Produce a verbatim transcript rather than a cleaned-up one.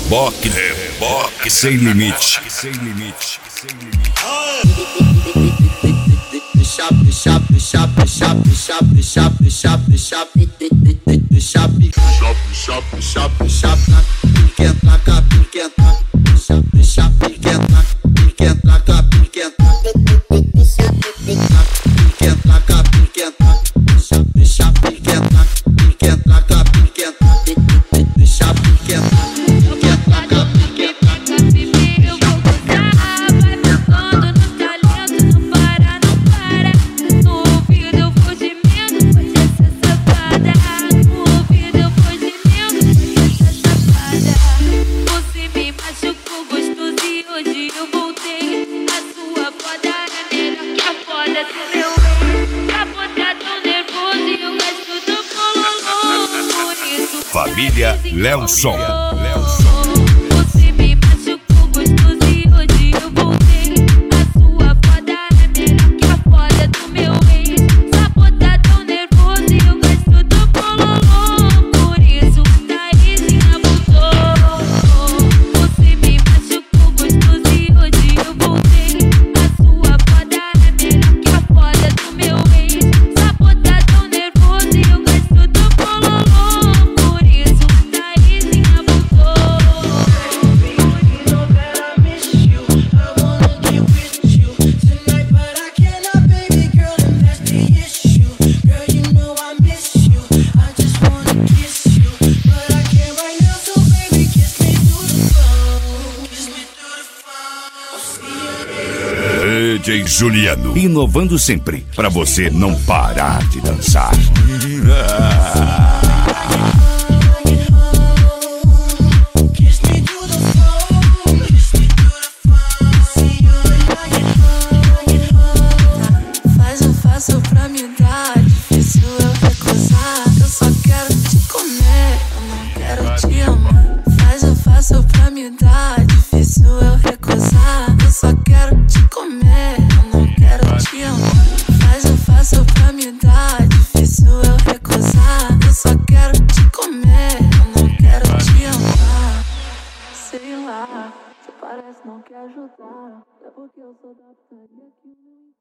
Reboque, reboque sem limite. Sem limite, sem limite. Deixa, deixa, deixa, deixa, deixa, deixa, deixa, deixa, deixa, deixa, deixa, deixa, pique placa, pique placa, deixa, deixa, pique placa, pique placa, pique placa, deixa, pique placa, pique placa, deixa, deixa, pique placa, pique placa, pique placa, deixa, pique placa. Família Lelson. Você me machucou gostoso e hoje eu voltei. A sua foda é melhor que a foda do meu ex. Sabotadão nervoso e eu gosto do bololô. Por isso Taizinha voltou. Você me machucou gostoso e hoje eu voltei. A sua foda é melhor que a foda do meu ex. Sabotadão nervoso e eu gosto do bololô. D J Juliano, inovando sempre, pra você não parar de dançar. Faz o fácil pra me dar, difícil eu recusar. Eu só quero te comer, eu não quero te amar. Faz o fácil pra me dar, difícil eu recusar. Eu só quero te comer, eu não quero te amar. Faz o fácil pra me dar, difícil eu recusar. Eu só quero te comer, eu não quero te amar. Sei lá, você parece não quer ajudar. É porque eu sou da putaria que não